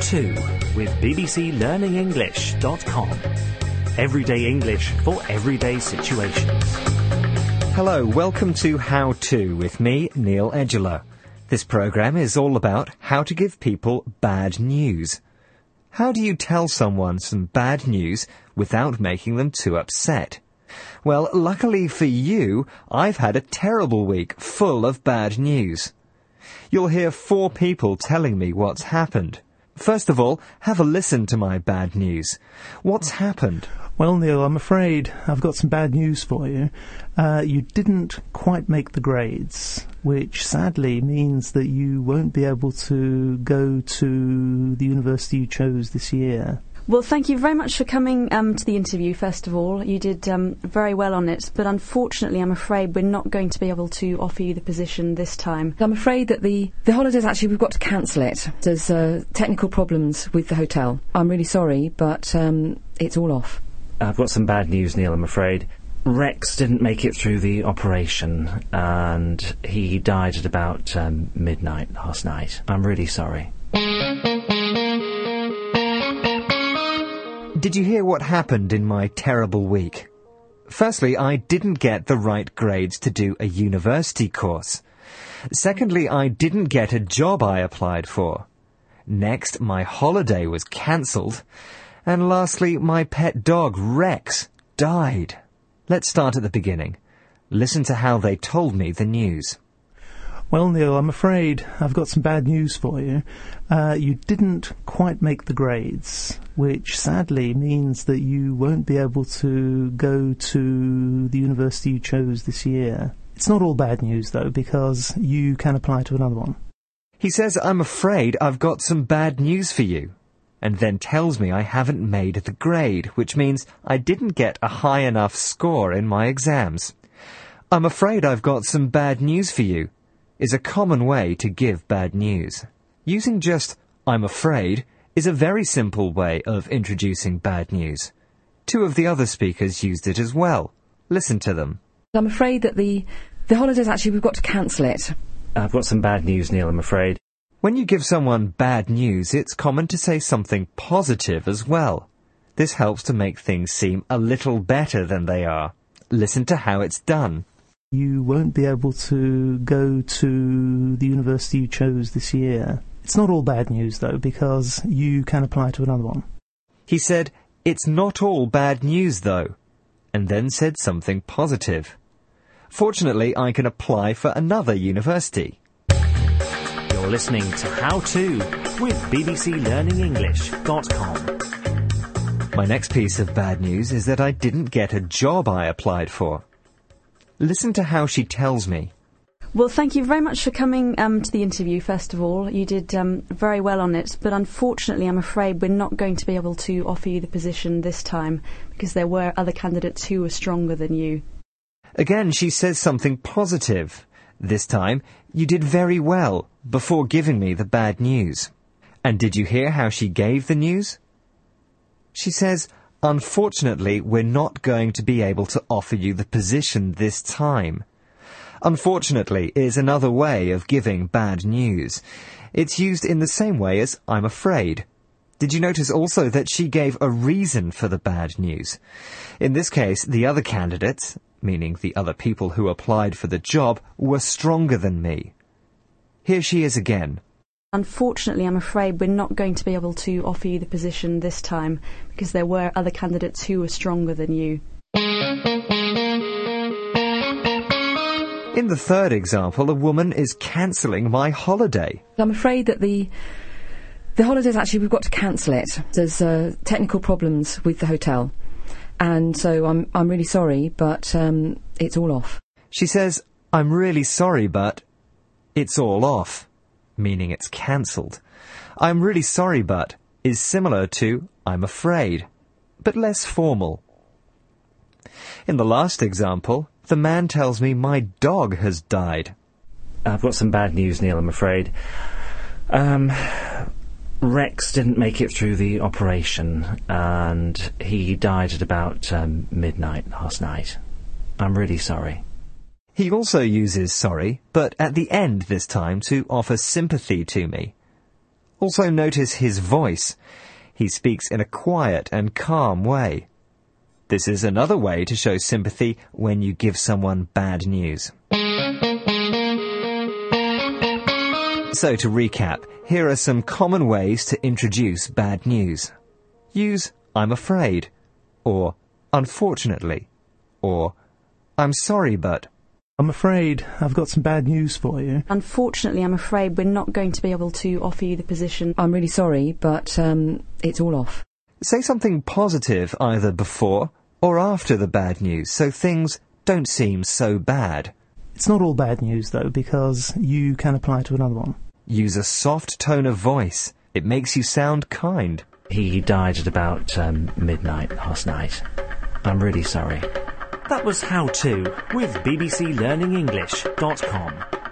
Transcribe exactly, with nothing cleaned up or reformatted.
How To with b b c learning english dot com. Everyday English for everyday situations. Hello, welcome to How To with me, Neil Edgeler. This programme is all about how to give people bad news. How do you tell someone some bad news without making them too upset? Well, luckily for you, I've had a terrible week full of bad news. You'll hear four people telling me what's happened. First of all, have a listen to my bad news. What's happened? Well, Neil, I'm afraid I've got some bad news for you. Uh, you didn't quite make the grades, which sadly means that you won't be able to go to the university you chose this year. Well, thank you very much for coming um, to the interview, first of all. You did um, very well on it, but unfortunately, I'm afraid we're not going to be able to offer you the position this time. I'm afraid that the, the holidays, actually, we've got to cancel it. There's uh, technical problems with the hotel. I'm really sorry, but um, it's all off. I've got some bad news, Neil, I'm afraid. Rex didn't make it through the operation, and he died at about um, midnight last night. I'm really sorry. Did you hear what happened in my terrible week? Firstly, I didn't get the right grades to do a university course. Secondly, I didn't get a job I applied for. Next, my holiday was cancelled. And lastly, my pet dog, Rex, died. Let's start at the beginning. Listen to how they told me the news. Well, Neil, I'm afraid I've got some bad news for you. Uh, you didn't quite make the grades, which sadly means that you won't be able to go to the university you chose this year. It's not all bad news, though, because you can apply to another one. He says, I'm afraid I've got some bad news for you, and then tells me I haven't made the grade, which means I didn't get a high enough score in my exams. I'm afraid I've got some bad news for you is a common way to give bad news. Using just I'm afraid is a very simple way of introducing bad news. Two of the other speakers used it as well. Listen to them. I'm afraid that the, the holidays, actually, we've got to cancel it. I've got some bad news, Neil, I'm afraid. When you give someone bad news, it's common to say something positive as well. This helps to make things seem a little better than they are. Listen to how it's done. You won't be able to go to the university you chose this year. It's not all bad news, though, because you can apply to another one. He said, it's not all bad news, though, and then said something positive. Fortunately, I can apply for another university. You're listening to How To with b b c learning english dot com. My next piece of bad news is that I didn't get a job I applied for. Listen to how she tells me. Well, thank you very much for coming um, to the interview, first of all. You did um, very well on it, but unfortunately, I'm afraid we're not going to be able to offer you the position this time because there were other candidates who were stronger than you. Again, she says something positive. This time, you did very well before giving me the bad news. And did you hear how she gave the news? She says, unfortunately, we're not going to be able to offer you the position this time. Unfortunately is another way of giving bad news. It's used in the same way as I'm afraid. Did you notice also that she gave a reason for the bad news? In this case, the other candidates, meaning the other people who applied for the job, were stronger than me. Here she is again. Unfortunately, I'm afraid we're not going to be able to offer you the position this time because there were other candidates who were stronger than you. In the third example, a woman is cancelling my holiday. I'm afraid that the, the holidays, actually, we've got to cancel it. There's uh, technical problems with the hotel. And so I'm I'm really sorry, but um, it's all off. She says, I'm really sorry, but it's all off, meaning it's cancelled. I'm really sorry, but is similar to I'm afraid, but less formal. In the last example, the man tells me my dog has died. I've got some bad news, Neil, I'm afraid. Um... Rex didn't make it through the operation, and he died at about um, midnight last night. I'm really sorry. He also uses sorry, but at the end this time to offer sympathy to me. Also notice his voice. He speaks in a quiet and calm way. This is another way to show sympathy when you give someone bad news. So to recap, here are some common ways to introduce bad news. Use I'm afraid, or unfortunately, or I'm sorry but. I'm afraid I've got some bad news for you. Unfortunately, I'm afraid we're not going to be able to offer you the position. I'm really sorry, but um, it's all off. Say something positive either before or after the bad news, so things don't seem so bad. It's not all bad news, though, because you can apply to another one. Use a soft tone of voice. It makes you sound kind. He died at about um, midnight last night. I'm really sorry. That was How To with B B C Learning English dot com.